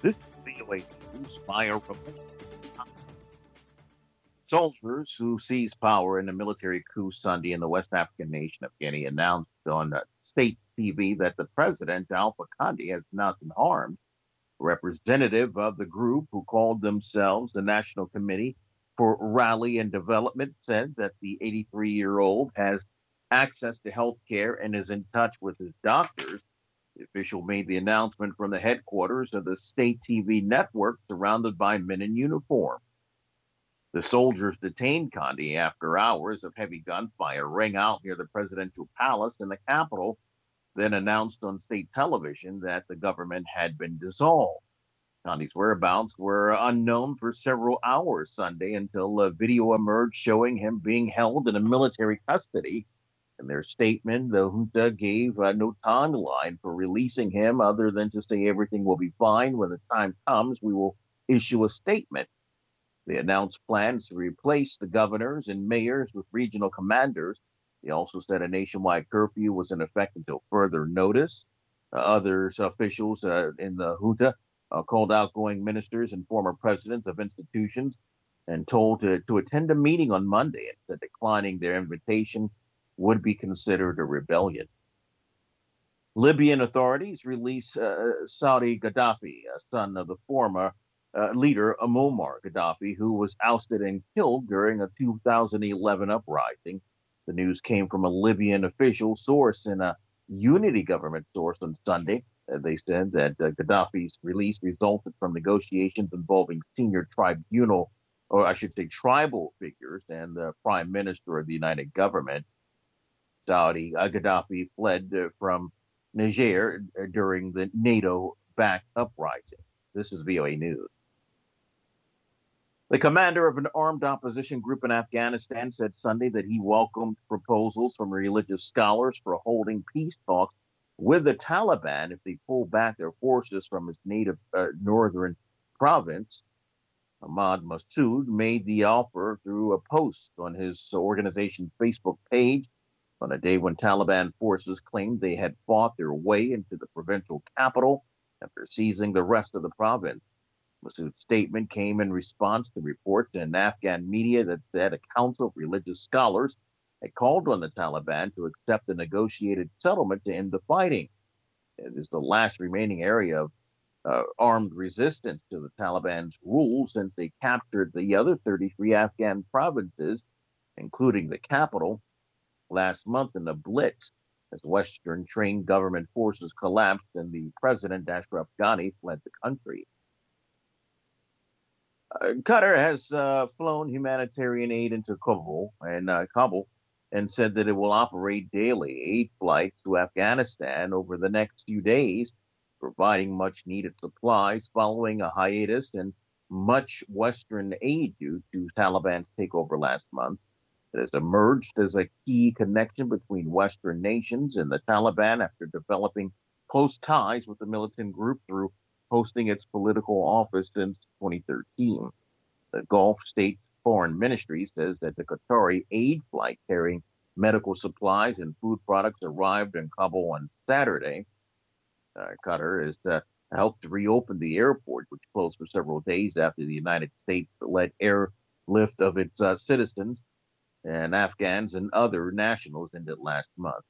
This is VOA News. Maya reports. Soldiers who seized power in a military coup Sunday in the West African nation of Guinea announced on state TV that the president, Alpha Conde, has not been harmed. A representative of the group, who called themselves the National Committee for Rally and Development, said that the 83-year-old has access to health care and is in touch with his doctors. The official made the announcement from the headquarters of the state TV network, surrounded by men in uniform. The soldiers detained Conde after hours of heavy gunfire rang out near the presidential palace in the capital, then announced on state television that the government had been dissolved. Conde's whereabouts were unknown for several hours Sunday until a video emerged showing him being held in a military custody. In their statement, the junta gave no timeline for releasing him other than to say everything will be fine. When the time comes, we will issue a statement. They announced plans to replace the governors and mayors with regional commanders. They also said a nationwide curfew was in effect until further notice. Others officials in the junta called outgoing ministers and former presidents of institutions and told to attend a meeting on Monday, and said declining their invitation would be considered a rebellion. Libyan authorities released Saudi Gaddafi, a son of the former leader Muammar Gaddafi, who was ousted and killed during a 2011 uprising. The news came from a Libyan official source and a unity government source on Sunday. They said that Gaddafi's release resulted from negotiations involving senior tribunal, or I should say tribal figures, and the prime minister of the united government. Saudi Gaddafi fled from Niger during the NATO-backed uprising. This is VOA News. The commander of an armed opposition group in Afghanistan said Sunday that he welcomed proposals from religious scholars for holding peace talks with the Taliban if they pull back their forces from its native northern province. Ahmad Massoud made the offer through a post on his organization's Facebook page on a day when Taliban forces claimed they had fought their way into the provincial capital after seizing the rest of the province. Massoud's statement came in response to reports in Afghan media that said a council of religious scholars had called on the Taliban to accept a negotiated settlement to end the fighting. It is the last remaining area of armed resistance to the Taliban's rule since they captured the other 33 Afghan provinces, including the capital, last month in a blitz as Western trained government forces collapsed and the president, Ashraf Ghani, fled the country. Qatar has flown humanitarian aid into Kabul and said that it will operate daily aid flights to Afghanistan over the next few days, providing much needed supplies following a hiatus in much Western aid due to Taliban's takeover last month. It has emerged as a key connection between Western nations and the Taliban after developing close ties with the militant group through hosting its political office since 2013. The Gulf States Foreign Ministry says that the Qatari aid flight carrying medical supplies and food products arrived in Kabul on Saturday. Qatar has helped reopen the airport, which closed for several days after the United States led airlift of its citizens and Afghans and other nationals ended last month.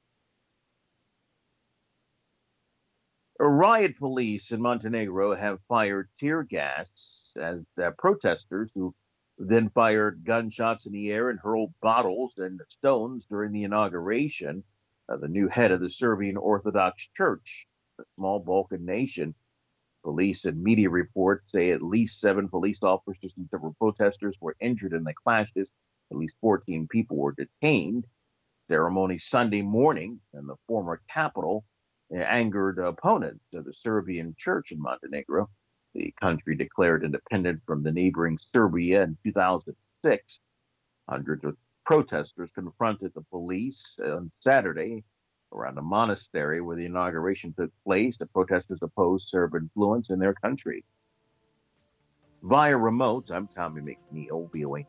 Riot police in Montenegro have fired tear gas as protesters who then fired gunshots in the air and hurled bottles and stones during the inauguration of the new head of the Serbian Orthodox Church, a small Balkan nation. Police and media reports say at least 7 police officers and several protesters were injured in the clashes. At least 14 people were detained. Ceremony Sunday morning in the former capital angered opponents of the Serbian church in Montenegro. The country declared independence from the neighboring Serbia in 2006. Hundreds of protesters confronted the police on Saturday around a monastery where the inauguration took place. The protesters opposed Serb influence in their country. Via remote, I'm Tommy McNeil, VOA.